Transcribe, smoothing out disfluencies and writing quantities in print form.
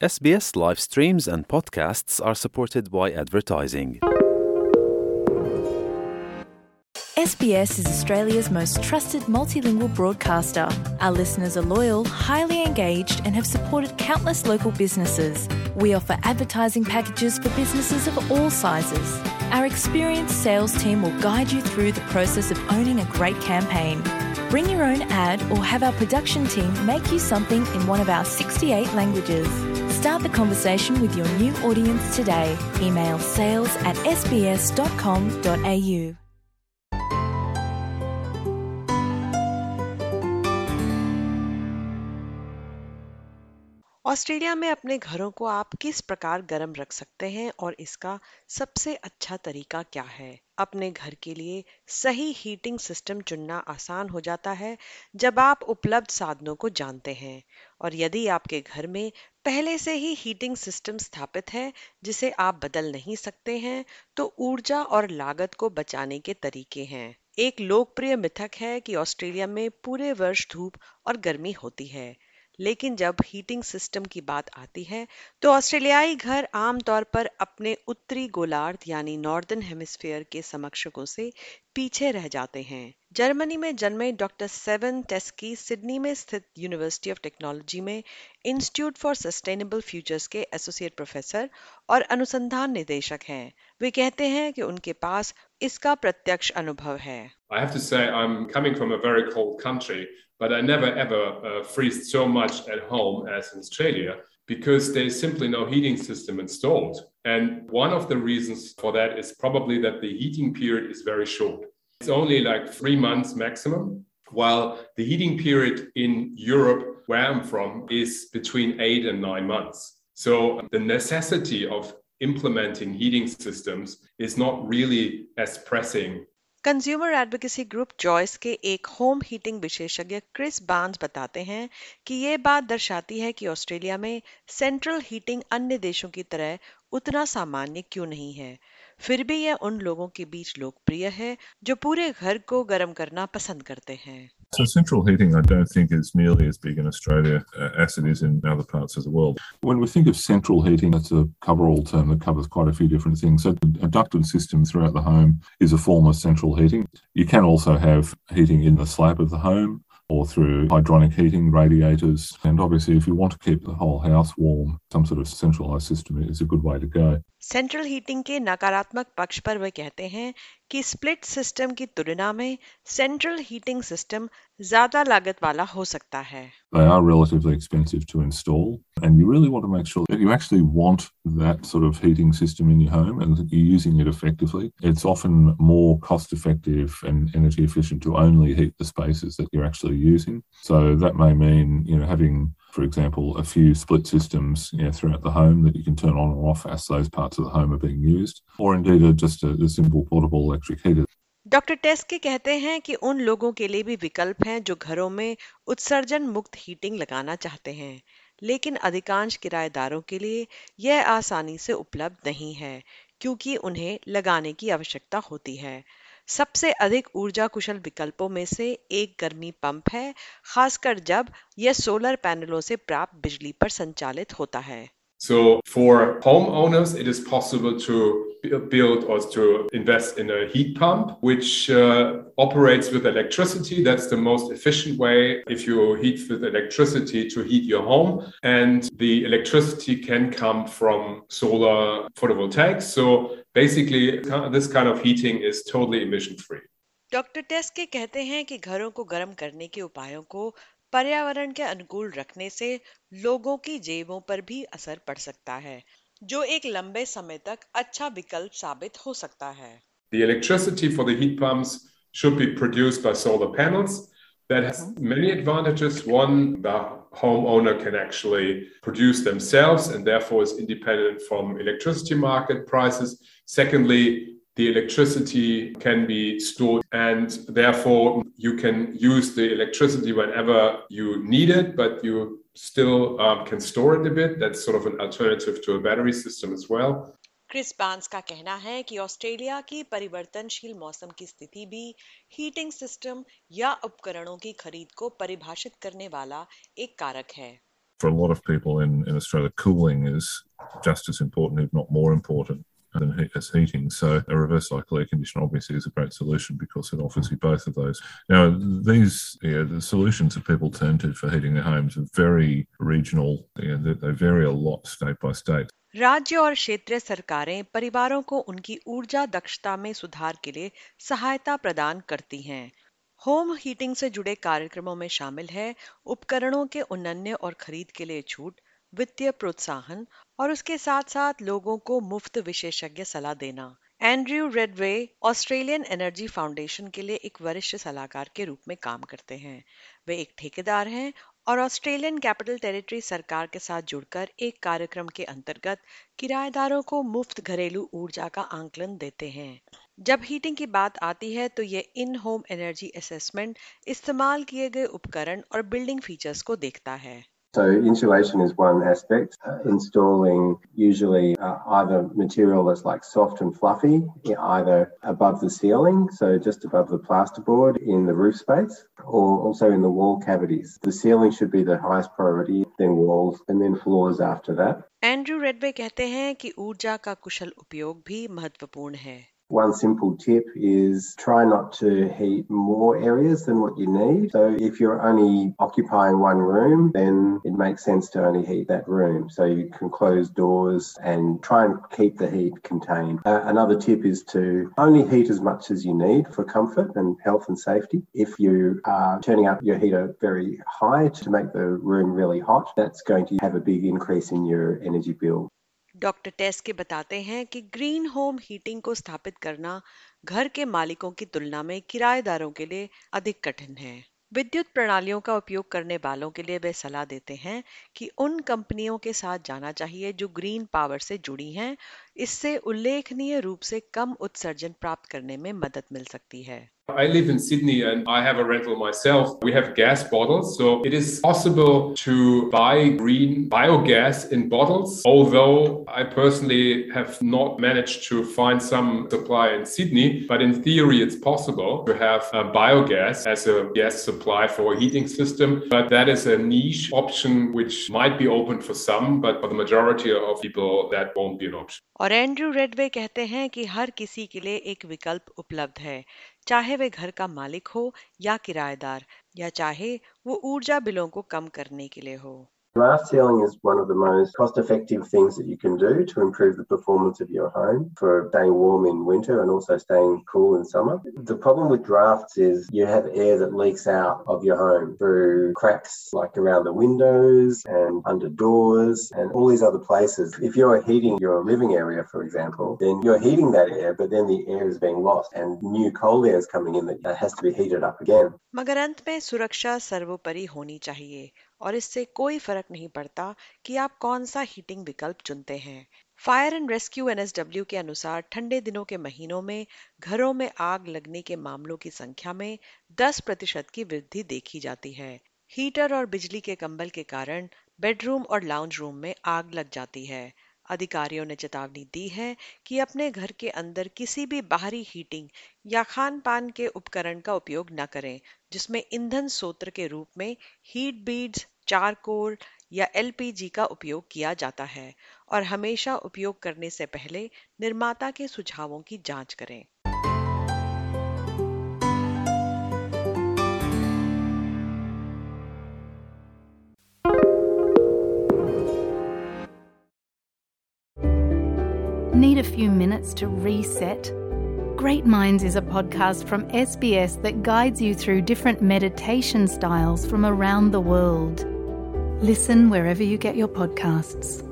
SBS live streams and podcasts are supported by advertising. SBS is Australia's most trusted multilingual broadcaster. Our listeners are loyal, highly engaged, and have supported countless local businesses. We offer advertising packages for businesses of all sizes. Our experienced sales team will guide you through the process of owning a great campaign. Bring your own ad or have our production team make you something in one of our 68 languages. Start the conversation with your new audience today. Email sales@sbs.com.au. Australia में अपने घरों को आप किस प्रकार गर्म रख सकते हैं और इसका सबसे अच्छा तरीका क्या है? अपने घर के लिए सही हीटिंग सिस्टम चुनना आसान हो जाता है जब आप उपलब्ध साधनों को जानते हैं। और यदि आपके घर में पहले से ही हीटिंग सिस्टम स्थापित है जिसे आप बदल नहीं सकते हैं, तो ऊर्जा और लागत को बचाने के तरीके हैं। एक लोकप्रिय मिथक है कि ऑस्ट्रेलिया में पूरे वर्ष धूप और गर्मी होती है, लेकिन जब हीटिंग सिस्टम की बात आती है तो ऑस्ट्रेलियाई घर आमतौर पर अपने उत्तरी गोलार्ध यानी नॉर्दर्न हेमिस्फीयर के समकक्षों से पीछे रह जाते हैं। जर्मनी में जन्मे डॉक्टर सेवन टेस्की सिडनी में स्थित यूनिवर्सिटी ऑफ टेक्नोलॉजी में इंस्टीट्यूट फॉर सस्टेनेबल फ्यूचर्स के एसोसिएट प्रोफेसर और अनुसंधान निदेशक हैं। वे कहते हैं कि उनके पास इसका प्रत्यक्ष अनुभव है। I have to say I'm coming from a very cold country, but I never ever freeze so much at home as in Australia because there's simply no heating system installed. And one of the reasons for that is probably that the heating period is very short. It's only like 3 months maximum, while the heating period in Europe, where I'm from, is between 8 and 9 months. So the necessity of implementing heating systems is not really as pressing. Consumer advocacy group Choice के एक home heating विशेषज्ञ Chris Barnes बताते हैं कि ये बात दर्शाती है कि ऑस्ट्रेलिया में सेंट्रल हीटिंग अन्य देशों की तरह उतना सामान्य क्यों नहीं है। फिर भी यह उन लोगों के बीच लोकप्रिय है जो पूरे घर को गर्म करना पसंद करते हैं। So central heating, I don't think is nearly as big in Australia as it is in other parts of the world. When we think of central heating, that's a coverall term that covers quite a few different things. So a ducted system throughout the home is a form of central heating. You can also have heating in the slab of the home or through hydronic heating, radiators. And obviously, if you want to keep the whole house warm, some sort of centralised system is a good way to go. Central heating के नकारात्मक पक्ष पर वे कहते हैं कि split system की तुलना में सेंट्रल हीटिंग सिस्टम ज्यादा लागत वाला हो सकता है। They are relatively expensive to install, and you really want to make sure that you actually want that sort of heating system in your home and that you're using it effectively. It's often more cost effective and energy efficient to only heat the spaces that you're actually using. So that may mean, having, for example, a few split systems throughout the home that you can turn on or off as those parts of the home are being used, or indeed just a simple portable electric heater. Doctor Teske कहते हैं कि उन लोगों के लिए भी विकल्प हैं जो घरों में उत्सर्जन मुक्त हीटिंग लगाना चाहते हैं, लेकिन अधिकांश किराएदारों के लिए यह आसानी से उपलब्ध नहीं है क्योंकि उन्हें लगाने की आवश्यकता होती है। सबसे अधिक ऊर्जा कुशल विकल्पों में से एक गर्मी पंप है, खासकर जब यह सोलर पैनलों से प्राप्त बिजली पर संचालित होता है। So for homeowners, it is possible to build or to invest in a heat pump, which operates with electricity. That's the most efficient way if you heat with electricity to heat your home. And the electricity can come from solar photovoltaics. So basically, this kind of heating is totally emission free. Doctor Teske कहते हैं कि घरों को गर्म करने के उपायों को पर्यावरण के अनुकूल रखने से लोगों की जेबों पर भी असर पड़ सकता है, जो एक लंबे समय तक अच्छा विकल्प साबित हो सकता है। The electricity for the heat pumps should be produced by solar panels. That has many advantages. One, the homeowner can actually produce themselves and therefore is independent from electricity market prices. Secondly, the electricity can be stored and therefore you can use the electricity whenever you need it, but you still can store it a bit. That's sort of an alternative to a battery system as well. Chris Barnes का कहना है कि Australia की परिवर्तनशील मौसम की स्थिति भी हीटिंग सिस्टम या उपकरणों की खरीद को परिभाषित करने वाला एक कारक है। For a lot of people in Australia, cooling is just as important, if not more important, as heating. So a reverse cycle air conditioner obviously is a great solution because it offers you both of those. Now, the solutions that people turn to for heating their homes are very regional. They vary a lot state by state. राज्य और क्षेत्रीय सरकारें परिवारों को उनकी ऊर्जा दक्षता में सुधार के लिए सहायता प्रदान करती हैं। होम हीटिंग से जुड़े कार्यक्रमों में शामिल है उपकरणों के उन्नयन और खरीद के लिए छूट, वित्तीय प्रोत्साहन और उसके साथ साथ लोगों को मुफ्त विशेषज्ञ सलाह देना। Andrew Reddaway Australian energy foundation के लिए एक वरिष्ठ सलाहकार के रूप में काम करते हैं। वे एक ठेकेदार हैं और ऑस्ट्रेलियन कैपिटल टेरिटरी सरकार के साथ जुड़कर एक कार्यक्रम के अंतर्गत किराएदारों को मुफ्त घरेलू ऊर्जा का आंकलन देते हैं। जब हीटिंग की बात आती है तो ये इन होम एनर्जी असेसमेंट इस्तेमाल किए गए उपकरण और बिल्डिंग फीचर्स को देखता है। So insulation is one aspect. Installing usually either material that's like soft and fluffy, either above the ceiling, so just above the plasterboard in the roof space, or also in the wall cavities. The ceiling should be the highest priority, then walls, and then floors after that. Andrew Reddaway कहते हैं कि ऊर्जा का कुशल उपयोग भी महत्वपूर्ण है। One simple tip is try not to heat more areas than what you need. So if you're only occupying one room, then it makes sense to only heat that room. So you can close doors and try and keep the heat contained. Another tip is to only heat as much as you need for comfort and health and safety. If you are turning up your heater very high to make the room really hot, that's going to have a big increase in your energy bill. Doctor Teske बताते हैं कि green home heating को स्थापित करना घर के मालिकों की तुलना में किराएदारों के लिए अधिक कठिन है। विद्युत प्रणालियों का उपयोग करने वालों के लिए वे सलाह देते हैं कि उन कंपनियों के साथ जाना चाहिए जो ग्रीन पावर से जुड़ी हैं। इससे उल्लेखनीय रूप से कम उत्सर्जन प्राप्त करने में मदद मिल सकती है। I live in Sydney and I have a rental myself. We have gas bottles, so it is possible to buy green biogas in bottles, although I personally have not managed to find some supply in Sydney, but in theory it's possible to have biogas as a gas supply for a heating system, but that is a niche option which might be open for some, but for the majority of people that won't be an option. और Andrew Reddaway कहते हैं कि हर किसी के लिए एक विकल्प उपलब्ध है, चाहे वे घर का मालिक हो या किराएदार, या चाहे वो ऊर्जा बिलों को कम करने के लिए हो। Draft sealing is one of the most cost-effective things that you can do to improve the performance of your home for staying warm in winter and also staying cool in summer. The problem with drafts is you have air that leaks out of your home through cracks like around the windows and under doors and all these other places. If you're heating your living area, for example, then you're heating that air, but then the air is being lost and new cold air is coming in that has to be heated up again. मगर अंत में सुरक्षा सर्वोपरि होनी चाहिए और इससे कोई फर्क नहीं पड़ता कि आप कौन सा हीटिंग विकल्प चुनते हैं। फायर एंड रेस्क्यू NSW के अनुसार ठंडे दिनों के महीनों में घरों में आग लगने के मामलों की संख्या में 10% की वृद्धि देखी जाती है। हीटर और बिजली के कंबल के कारण बेडरूम और लाउंज रूम में आग लग जाती है। अधिकारियों ने चेतावनी दी है कि अपने घर के अंदर किसी भी बाहरी हीटिंग या खान पान के उपकरण का उपयोग न करें जिसमें ईंधन स्रोत के रूप में हीट बीड्स, चारकोल या LPG का उपयोग किया जाता है और हमेशा उपयोग करने से पहले निर्माता के सुझावों की जांच करें। Need a few minutes to reset? Great Minds is a podcast from SBS that guides you through different meditation styles from around the world. Listen wherever you get your podcasts.